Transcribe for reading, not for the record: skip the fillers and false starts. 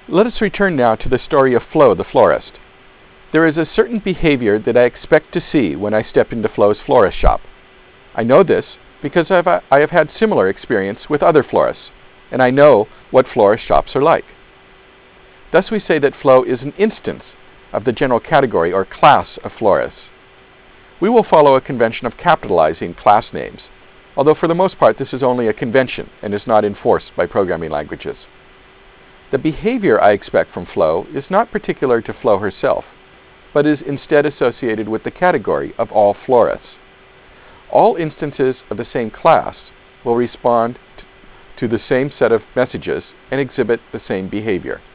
Let us return now to the story of Flo the florist. There is a certain behavior that I expect to see when I step into Flo's florist shop. I know this because I have had similar experience with other florists, and I know what florist shops are like. Thus we say that Flo is an instance of the general category or class of florists. We will follow a convention of capitalizing class names, although for the most part this is only a convention and is not enforced by programming languages. The behavior I expect from Flo is not particular to Flo herself, but is instead associated with the category of all florists. All instances of the same class will respond to the same set of messages and exhibit the same behavior.